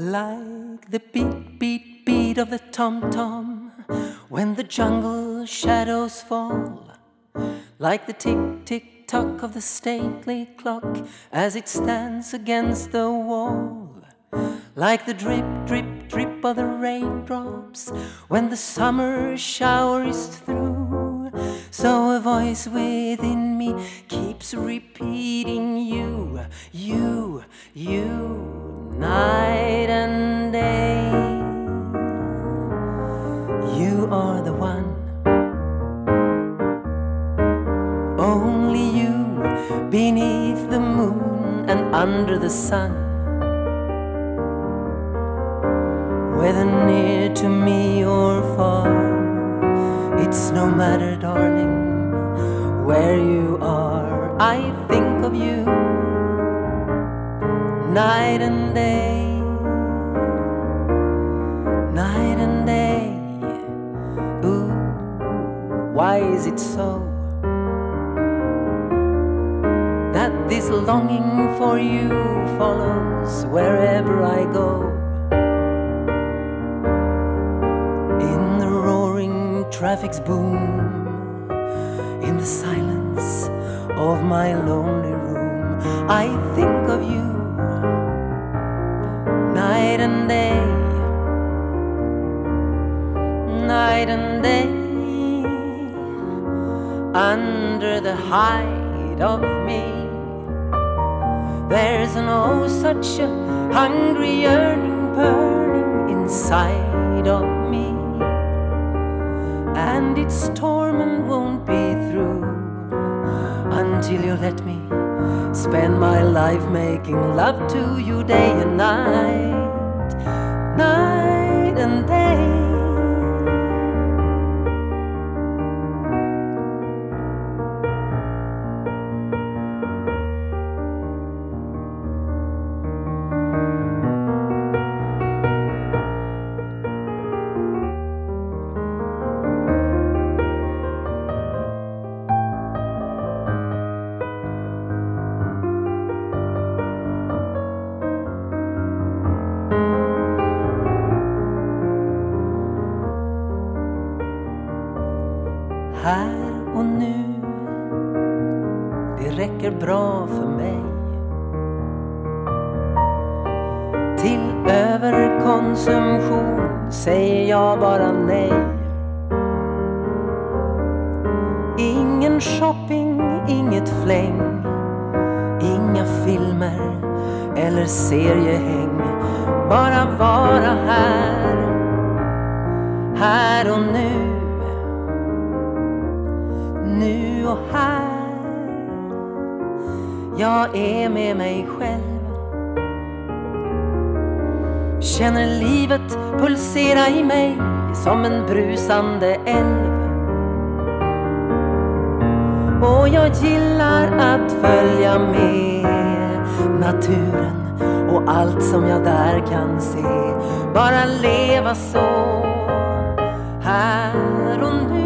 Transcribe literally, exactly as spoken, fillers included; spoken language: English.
Like the beat, beat, beat of the tom-tom when the jungle shadows fall. Like the tick, tick, tock of the stately clock as it stands against the wall. Like the drip, drip, drip of the raindrops when the summer shower is through. So a voice within me keeps repeating you, you, you, night and day. You are the one, only you, beneath the moon and under the sun. Whether near to me or far, it's no matter, darling, where you are. I think of you night and day, night and day. Ooh, why is it so that this longing for you follows wherever I go? In the roaring traffic's boom, in the silence of my lonely room, I think of you night and day, night and day. Under the hide of me, there's an oh such a hungry yearning burning inside of me, and its torment won't be through until you let me spend my life making love to you day and night, night and day. Här och nu, det räcker bra för mig. Till överkonsumtion säger jag bara nej. Ingen shopping, inget fläng, inga filmer eller seriehäng. Bara vara här, här och nu. Nu och här, jag är med mig själv. Känner livet pulsera i mig som en brusande älv. Och jag gillar att följa med naturen och allt som jag där kan se. Bara leva så, här och nu.